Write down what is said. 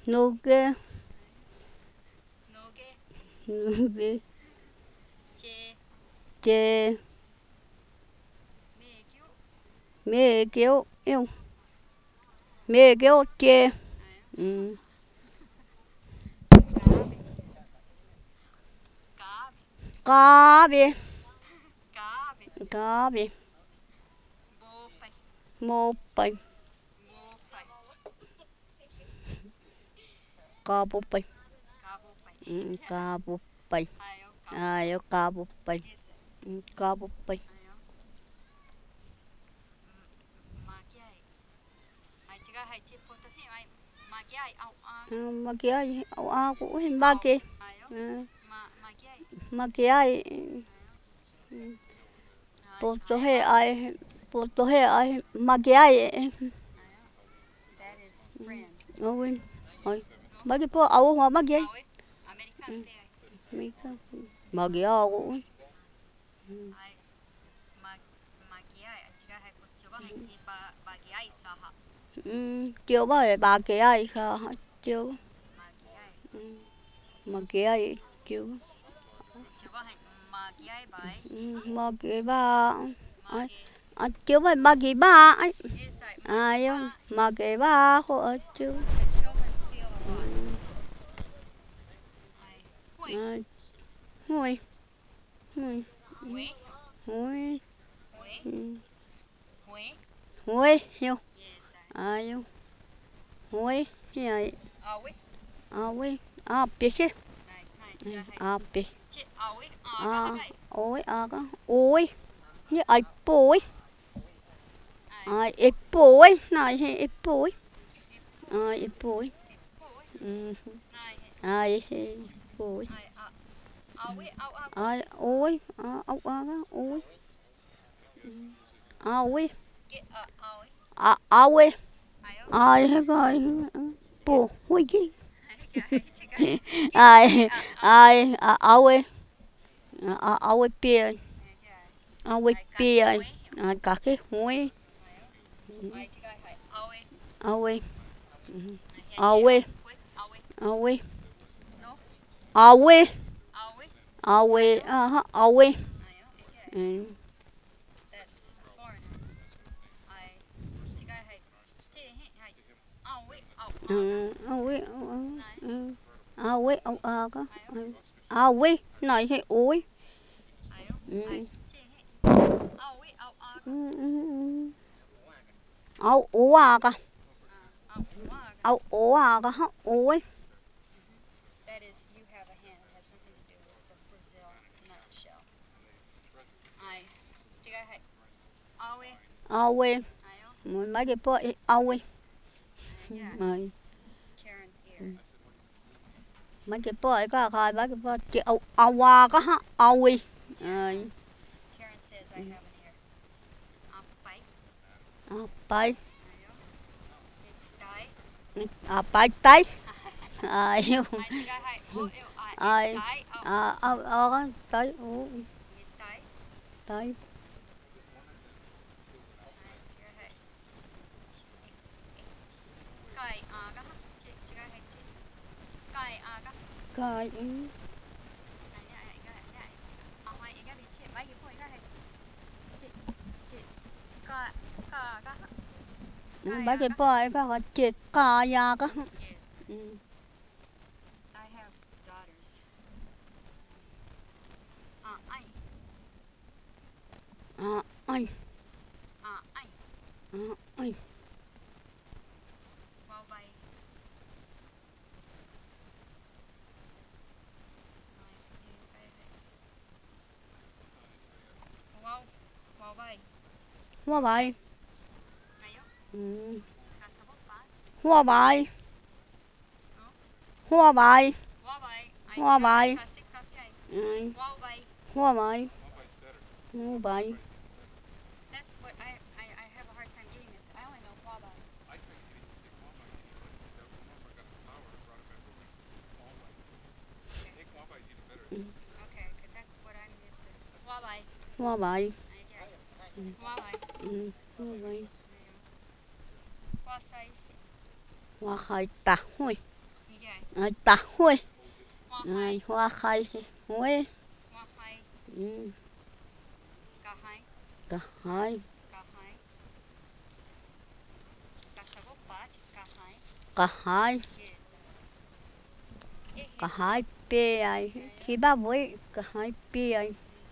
Nuge. Noge. Nuge. Che. Chê. Mê kiu. Mê kiểu yêu. Mê kiểu chê. Ayo. Cabe. Cabe. Cabe. Cabe. Bopai. Mô pai. Bopai. Cabu pai. Cabopai. Cabu pai. Ayo. Ai eu cabo pai. Ese. Cabo pai. Ayo. Magiai. Ai chiga hai chi poto thi ai magiai au aga. Magiai au a của magi. Ayo. Magiai. Magiai. Ayo. Poto he ai. Poto he ai. Magiai. Ayo. That is friend. Ôi. Ôi. Magi po au hoa magiai. Awe. American pe ai. Magi au. Ai magiai ai chiga hai ko chiga hai thi bagiai saha. Chưa bao bà kia ai kha chưa. Magiai. Magiai chưa. Chiga hai magiai bai. Magi ba. Magi. Chưa bao magi ba. Inside Ai magi ba. magi ba ho chưa. The children steal a lot. Ai hui. Hui. Hui. Hui. Hui. Hui. Hui. Hui. Yêu. Yes. Ai hui. Ai. Awe. Hui. À biết chứ. Này, này chiga hai. À biết. Chi awe aga hai. Ôi à cái. Ôi. Như ai bôi. Ai. Ai ít bôi. Này hay ít bôi. Ai ít bôi. Ipoi. Này. Ai bôi. Ai awe au aga. Ai ôi. Ốc à cái. Ôi. Ôi. Get awe. Ôi. Ayo. Ai hết rồi. Bồ. Ôi gì. Chiga. Ai. Ai. Ôi. Ôi bia. Ôi bia. Cả cái hôi. Ai chiga hai awe. Ôi. Awe. Awe. Awe. Ôi. No. Ôi. Awe. Ôi. Ôi. Ayo. That's foreigner. Ai chiga hai. Chi hai. Awe au aga. Ôi. Ôi. Nói hay ôi. Ayo. Ai chi hai. Awe au aga. Ôi à cả. Au aga. Ôi. That is, you have a hand. It has something to do with the Brazil nutshell. Ai chiga hai. Awe. Ôi. Ayo. Mấy cái bữa ôi. Yeah. Karen's ear. Mấy cái bữa có khai mấy cái bữa chị ôi có hả ôi. Karen says I have an ear. Apai. Bay. Ayo. Itai. Bay tay. Ai Ai chiga hai. O eu ai itai au. tay Itai. tay. Kai aga. Chiga hai. Kai aga. Coi mấy cái bữa có họ chị cà ya có. Yes, I have daughters. Ai. Ai. Ai. Ai. Wow bay. Wow. Wow bay. Hoa bài. Ayo. Kasabot pa. Hoa bài. Hoa bài. Wow bay. Hoa bài. Kasik kapyay. Wow Wow bay. bài. Hoa bài. That's what I have a hard time getting this. I only know wow bay. Okay, because that's what I'm used to. Wow bay. Hoa bài. Wow bay. Hoa bài. Wow size. Hoa khai ta. Ôi. ta huê hoa hai, hoa khai huê hoa hai, ừ ca hai, cả hai ca hai, ca sa vô bát, ca hai. cả hai Yes. cả hai bê ai khi ba với cả hai bê ai